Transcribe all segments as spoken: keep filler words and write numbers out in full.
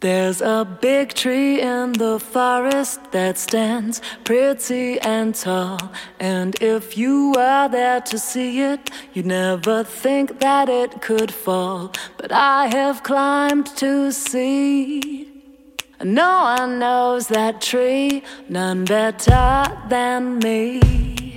There's a big tree in the forest that stands pretty and tall, and if you were there to see it, you'd never think that it could fall. But I have climbed to see. No one knows that tree, none better than me.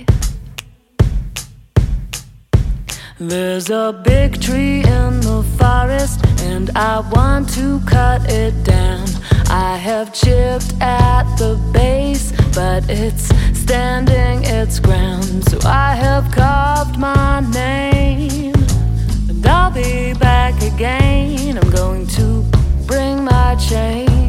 There's a big tree in the forest, and I want to cut it down. I have chipped at the base, but it's standing its ground. So I have carved my name, and I'll be back again. I'm going to bring my chain.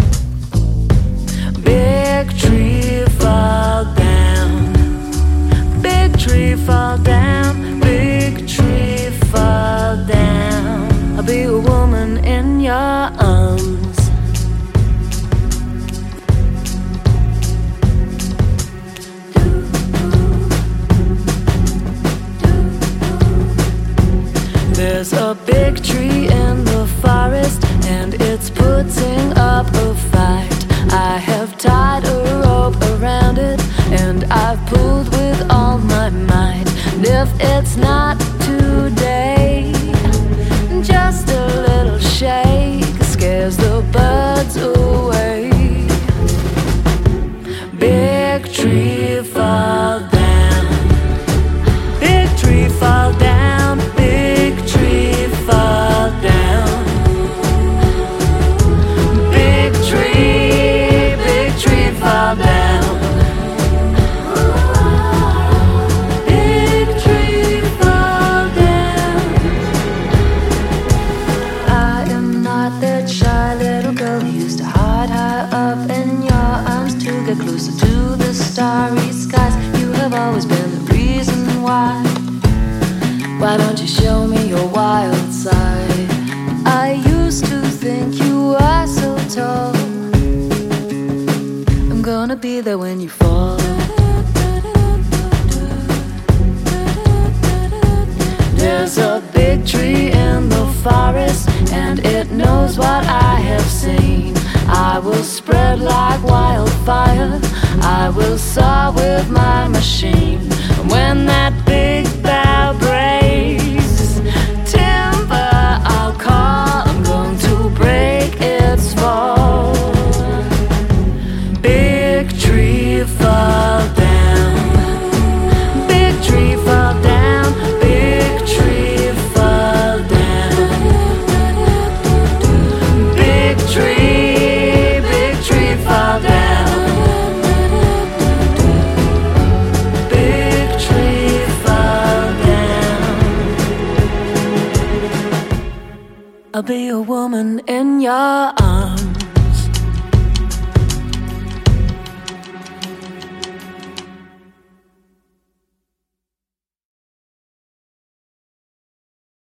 Big tree fall down, big tree fall down, big tree fall down. I'll be a woman in your arms. There's a big tree in the forest, and it's putting up a fight. I have tied a rope around it, and I've pulled with all my might. And if it's not today, just a little shake scares the birds away. Big tree fall down, big tree fall down, big tree fall down. Big tree, big tree fall down. Big tree fall down. I am not that shy little girl who used to hide high up in your arms to get closer to the starry skies. You have always been the reason why. Why don't you show me your wild side? I used to think you were so tall. I'm gonna be there when you fall. There's a big tree in the forest, and it knows what I have seen. I will spread like wildfire, I will saw with my machine. And when that big bough breaks, timber I'll call. I'm going to break its fall. Big tree fall down, big tree fall down, big tree fall down. Big tree, big tree fall down. Big tree fall down. I'll be a woman in your arms.